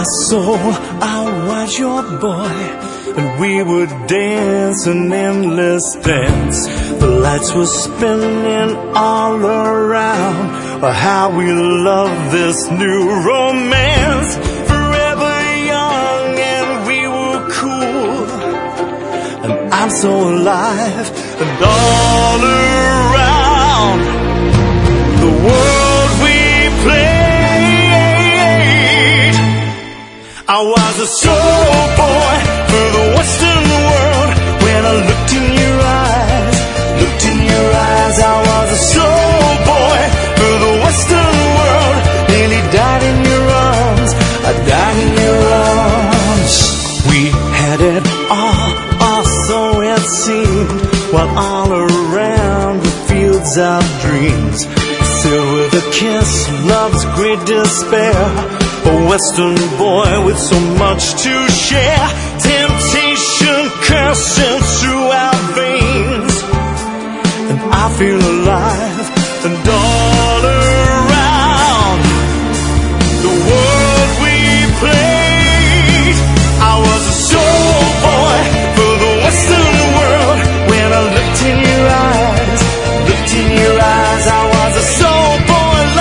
soul, I was your boy, and we would dance an endless dance. The lights were spinning all around. How we love this new romance. Forever young and we were cool, and I'm so alive and all around. The world we played, I was a soul boy for the Western world. When I looked in your eyes, I was a soul boy for the Western world. Nearly died in your arms, I died in your arms. We had it all, so it seemed, while all around the fields of dreams. Still with a kiss, love's great despair. A Western boy with so much to share.